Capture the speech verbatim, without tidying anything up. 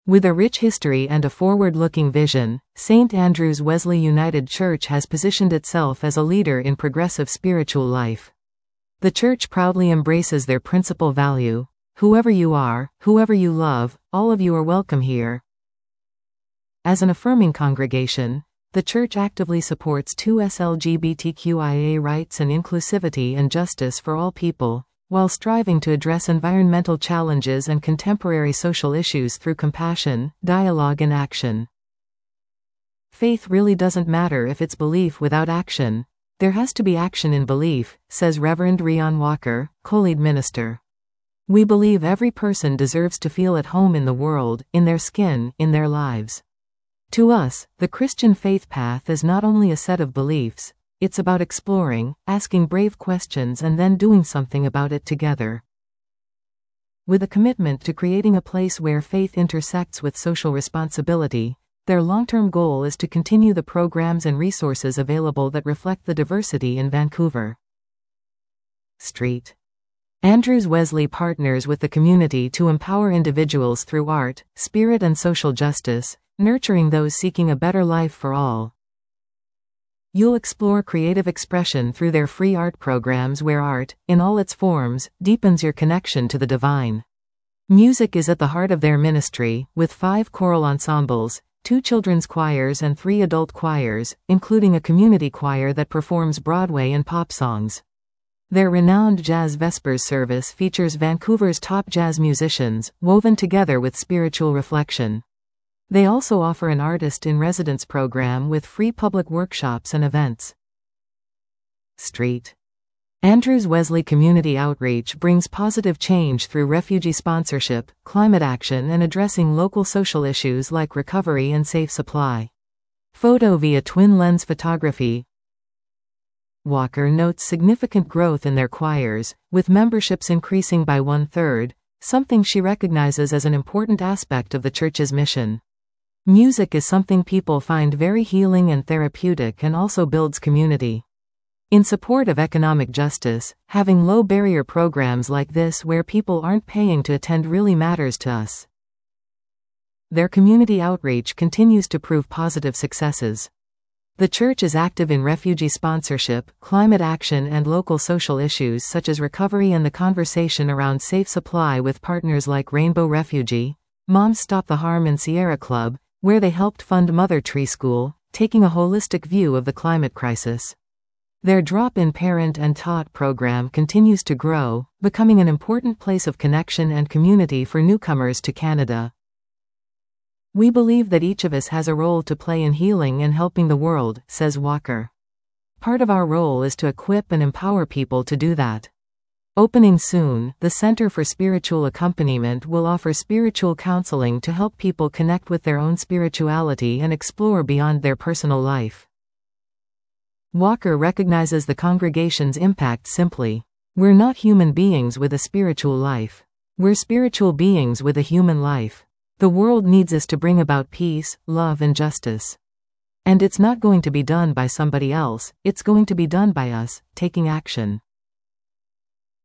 With a rich history and a forward-looking vision, Saint Andrew's Wesley United Church has positioned itself as a leader in progressive spiritual life. The church proudly embraces their principal value: whoever you are, whoever you love, all of you are welcome here. As an affirming congregation, the church actively supports two L G B T Q I A rights and inclusivity and justice for all people, while striving to address environmental challenges and contemporary social issues through compassion, dialogue and action. Faith really doesn't matter if it's belief without action. There has to be action in belief, says Reverend Rion Walker, co-lead minister. We believe every person deserves to feel at home in the world, in their skin, in their lives. To us, the Christian faith path is not only a set of beliefs, it's about exploring, asking brave questions and then doing something about it together. With a commitment to creating a place where faith intersects with social responsibility, their long-term goal is to continue the programs and resources available that reflect the diversity in Vancouver. Street. Andrews Wesley partners with the community to empower individuals through art, spirit and social justice, nurturing those seeking a better life for all. You'll explore creative expression through their free art programs where art, in all its forms, deepens your connection to the divine. Music is at the heart of their ministry, with five choral ensembles, two children's choirs and three adult choirs, including a community choir that performs Broadway and pop songs. Their renowned Jazz Vespers service features Vancouver's top jazz musicians, woven together with spiritual reflection. They also offer an artist-in-residence program with free public workshops and events. Street. Andrews Wesley Community Outreach brings positive change through refugee sponsorship, climate action and addressing local social issues like recovery and safe supply. Photo via twin lens photography. Walker notes significant growth in their choirs, with memberships increasing by one-third, something she recognizes as an important aspect of the church's mission. Music is something people find very healing and therapeutic and also builds community. In support of economic justice, having low-barrier programs like this where people aren't paying to attend really matters to us. Their community outreach continues to prove positive successes. The church is active in refugee sponsorship, climate action and local social issues such as recovery and the conversation around safe supply with partners like Rainbow Refugee, Moms Stop the Harm and Sierra Club, where they helped fund Mother Tree School, taking a holistic view of the climate crisis. Their Drop-in Parent and Taught program continues to grow, becoming an important place of connection and community for newcomers to Canada. We believe that each of us has a role to play in healing and helping the world, says Walker. Part of our role is to equip and empower people to do that. Opening soon, the Center for Spiritual Accompaniment will offer spiritual counseling to help people connect with their own spirituality and explore beyond their personal life. Walker recognizes the congregation's impact simply. We're not human beings with a spiritual life. We're spiritual beings with a human life. The world needs us to bring about peace, love and justice. And it's not going to be done by somebody else, it's going to be done by us, taking action.